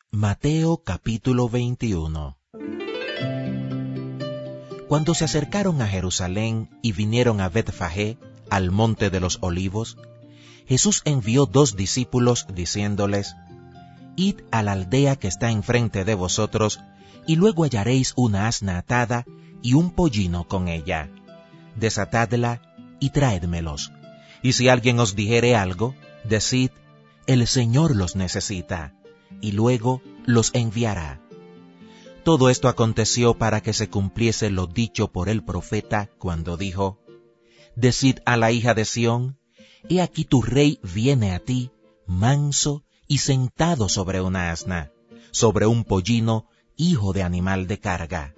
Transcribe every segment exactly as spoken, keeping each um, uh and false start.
Mateo capítulo veintiuno. Cuando se acercaron a Jerusalén y vinieron a Betfagé, al monte de los olivos, Jesús envió dos discípulos diciéndoles: Id a la aldea que está enfrente de vosotros, y luego hallaréis una asna atada y un pollino con ella. Desatadla y traédmelos. Y si alguien os dijere algo, decid: el Señor los necesita, y luego los enviará. Todo esto aconteció para que se cumpliese lo dicho por el profeta cuando dijo: Decid a la hija de Sión: he aquí tu rey viene a ti, manso y sentado sobre una asna, sobre un pollino, hijo de animal de carga.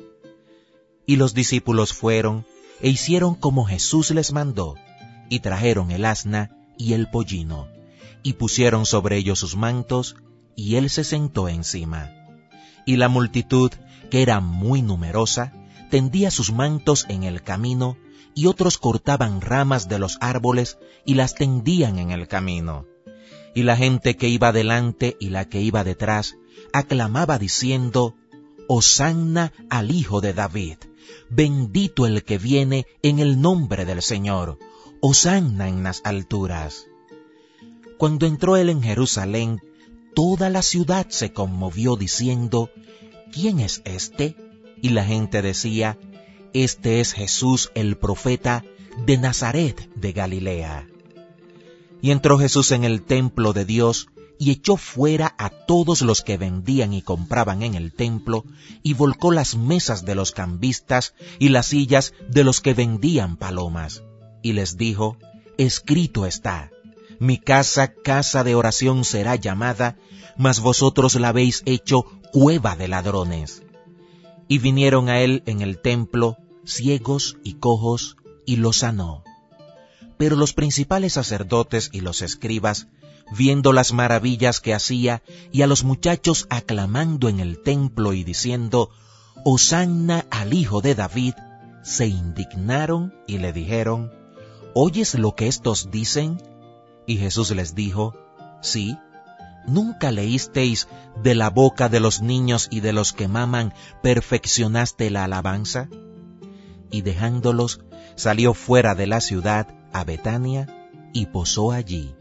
Y los discípulos fueron e hicieron como Jesús les mandó, y trajeron el asna y el pollino, y pusieron sobre ellos sus mantos, y él se sentó encima. Y la multitud, que era muy numerosa, tendía sus mantos en el camino, y otros cortaban ramas de los árboles y las tendían en el camino. Y la gente que iba delante y la que iba detrás aclamaba diciendo: Hosanna al Hijo de David, bendito el que viene en el nombre del Señor, Hosanna en las alturas. Cuando entró él en Jerusalén, toda la ciudad se conmovió diciendo: ¿Quién es este? Y la gente decía: Este es Jesús el profeta de Nazaret de Galilea. Y entró Jesús en el templo de Dios, y echó fuera a todos los que vendían y compraban en el templo, y volcó las mesas de los cambistas y las sillas de los que vendían palomas. Y les dijo: Escrito está: Mi casa, casa de oración será llamada, mas vosotros la habéis hecho cueva de ladrones. Y vinieron a él en el templo ciegos y cojos, y los sanó. Pero los principales sacerdotes y los escribas, viendo las maravillas que hacía, y a los muchachos aclamando en el templo y diciendo: Hosanna al Hijo de David, se indignaron y le dijeron: ¿Oyes lo que estos dicen? Y Jesús les dijo: Sí. ¿Nunca leísteis: de la boca de los niños y de los que maman perfeccionaste la alabanza? Y dejándolos, salió fuera de la ciudad a Betania y posó allí.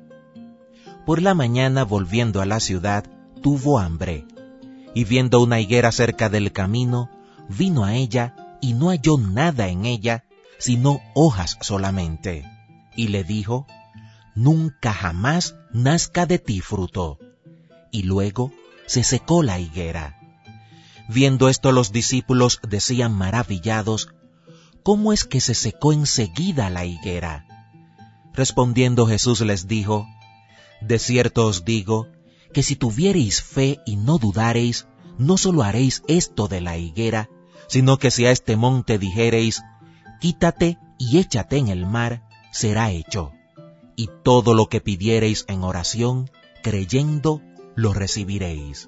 Por la mañana, volviendo a la ciudad, tuvo hambre, y viendo una higuera cerca del camino, vino a ella y no halló nada en ella, sino hojas solamente. Y le dijo: Nunca jamás nazca de ti fruto. Y luego se secó la higuera. Viendo esto, los discípulos decían maravillados: ¿Cómo es que se secó enseguida la higuera? Respondiendo Jesús les dijo: De cierto os digo, que si tuviereis fe y no dudareis, no solo haréis esto de la higuera, sino que si a este monte dijereis: Quítate y échate en el mar, será hecho. Y todo lo que pidiereis en oración, creyendo, lo recibiréis.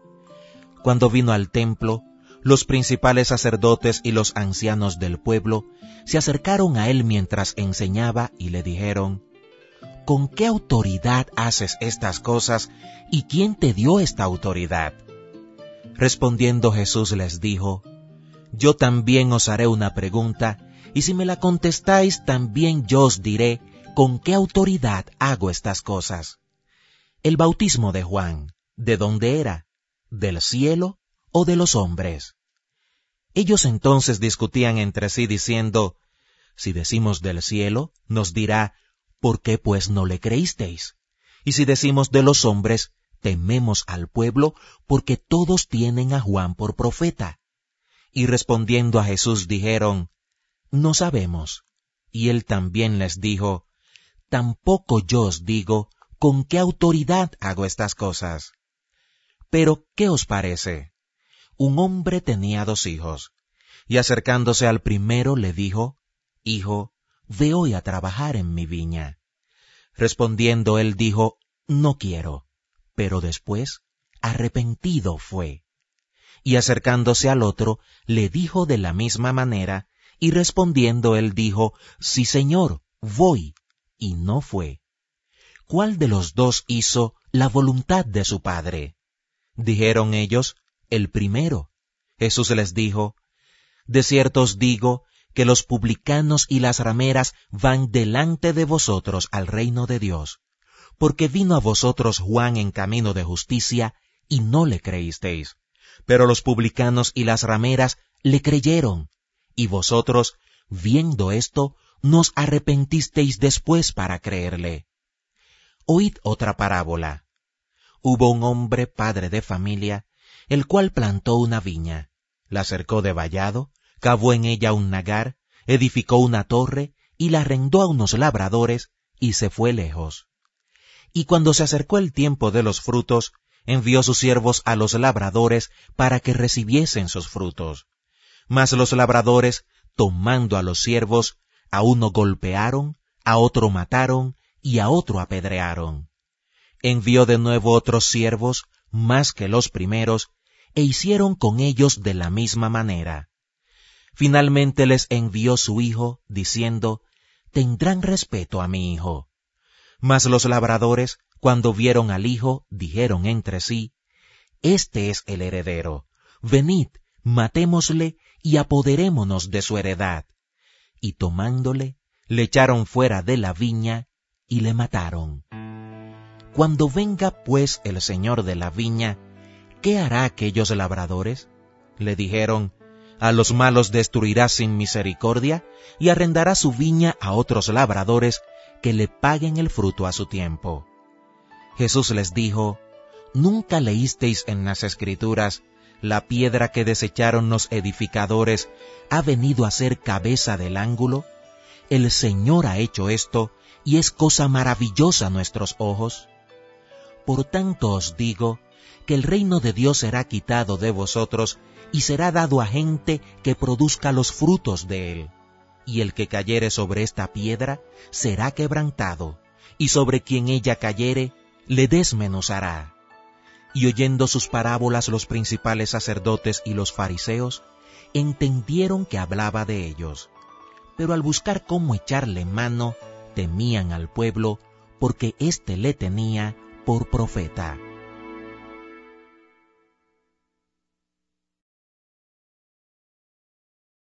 Cuando vino al templo, los principales sacerdotes y los ancianos del pueblo se acercaron a él mientras enseñaba y le dijeron: ¿Con qué autoridad haces estas cosas y quién te dio esta autoridad? Respondiendo Jesús les dijo: Yo también os haré una pregunta, y si me la contestáis, también yo os diré con qué autoridad hago estas cosas. El bautismo de Juan, ¿de dónde era? ¿Del cielo o de los hombres? Ellos entonces discutían entre sí diciendo: Si decimos del cielo, nos dirá: ¿por qué pues no le creísteis? Y si decimos de los hombres, tememos al pueblo, porque todos tienen a Juan por profeta. Y respondiendo a Jesús dijeron: No sabemos. Y él también les dijo: Tampoco yo os digo con qué autoridad hago estas cosas. Pero, ¿qué os parece? Un hombre tenía dos hijos, y acercándose al primero le dijo: Hijo, ve hoy a trabajar en mi viña. Respondiendo él dijo: No quiero. Pero después, arrepentido fue. Y acercándose al otro, le dijo de la misma manera, y respondiendo él dijo: Sí, Señor, voy. Y no fue. ¿Cuál de los dos hizo la voluntad de su padre? Dijeron ellos, el primero. Jesús les dijo, de cierto os digo que los publicanos y las rameras van delante de vosotros al reino de Dios, porque vino a vosotros Juan en camino de justicia y no le creísteis, pero los publicanos y las rameras le creyeron, y vosotros, viendo esto, nos arrepentisteis después para creerle. Oíd otra parábola. Hubo un hombre padre de familia, el cual plantó una viña, la cercó de vallado, cavó en ella un nagar, edificó una torre y la arrendó a unos labradores y se fue lejos. Y cuando se acercó el tiempo de los frutos, envió sus siervos a los labradores para que recibiesen sus frutos. Mas los labradores, tomando a los siervos, a uno golpearon, a otro mataron y a otro apedrearon. Envió de nuevo otros siervos, más que los primeros, e hicieron con ellos de la misma manera. Finalmente les envió su hijo, diciendo, tendrán respeto a mi hijo. Mas los labradores, cuando vieron al hijo, dijeron entre sí, este es el heredero, venid, matémosle y apoderémonos de su heredad. Y tomándole, le echaron fuera de la viña y le mataron. Cuando venga pues el señor de la viña, ¿qué hará aquellos labradores? Le dijeron, a los malos destruirá sin misericordia y arrendará su viña a otros labradores que le paguen el fruto a su tiempo. Jesús les dijo, ¿nunca leísteis en las Escrituras, la piedra que desecharon los edificadores ha venido a ser cabeza del ángulo? El Señor ha hecho esto, y es cosa maravillosa a nuestros ojos. Por tanto os digo, que el reino de Dios será quitado de vosotros, y será dado a gente que produzca los frutos de él. Y el que cayere sobre esta piedra, será quebrantado, y sobre quien ella cayere, le desmenuzará. Y oyendo sus parábolas los principales sacerdotes y los fariseos, entendieron que hablaba de ellos. Pero al buscar cómo echarle mano, temían al pueblo, porque éste le tenía por profeta.